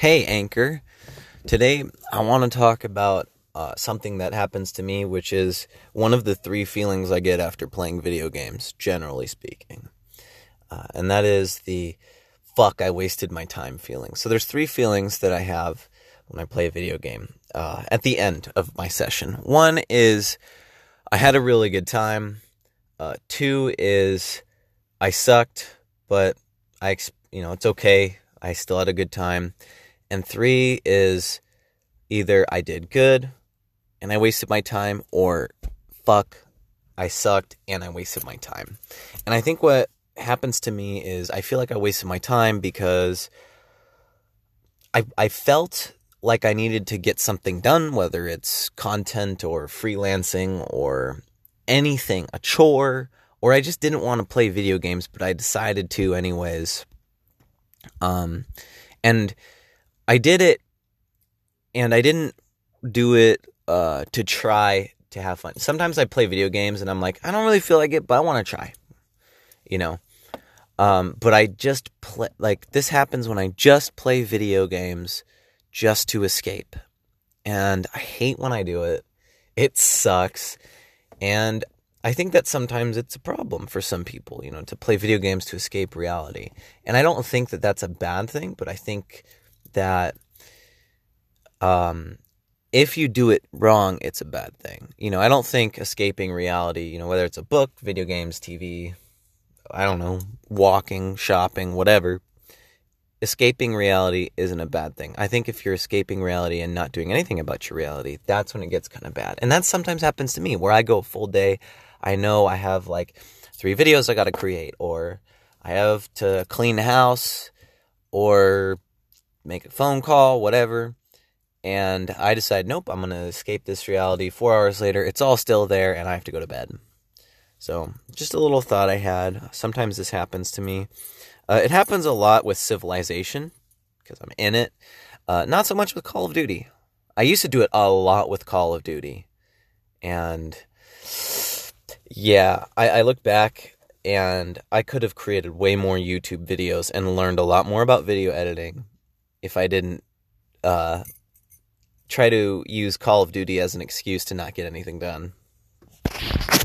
Hey, Anchor. Today, I want to talk about something that happens to me, which is one of the three feelings I get after playing video games, generally speaking. And that is the fuck, I wasted my time feeling. So there's three feelings that I have when I play a video game at the end of my session. One is I had a really good time. Two is I sucked, but it's okay. I still had a good time. And three is either I did good and I wasted my time, or fuck, I sucked and I wasted my time. And I think what happens to me is I feel like I wasted my time because I felt like I needed to get something done, whether it's content or freelancing or anything, a chore, or I just didn't want to play video games, but I decided to anyways. And I did it, and I didn't do it to try to have fun. Sometimes I play video games, and I'm like, I don't really feel like it, but I want to try, But I just play, like, this happens when I just play video games just to escape. And I hate when I do it. It sucks. And I think that sometimes it's a problem for some people, to play video games to escape reality. And I don't think that that's a bad thing, but I think that if you do it wrong, it's a bad thing. I don't think escaping reality, whether it's a book, video games, TV, I don't know, walking, shopping, whatever, escaping reality isn't a bad thing. I think if you're escaping reality and not doing anything about your reality, that's when it gets kind of bad. And that sometimes happens to me, where I go a full day. I know I have like 3 videos I got to create, or I have to clean the house, or make a phone call, whatever. And I decide, nope, I'm going to escape this reality. 4 hours later, it's all still there, and I have to go to bed. So, just a little thought I had. Sometimes this happens to me. It happens a lot with Civilization, because I'm in it. Not so much with Call of Duty. I used to do it a lot with Call of Duty. And yeah, I look back, and I could have created way more YouTube videos and learned a lot more about video editing if I didn't try to use Call of Duty as an excuse to not get anything done.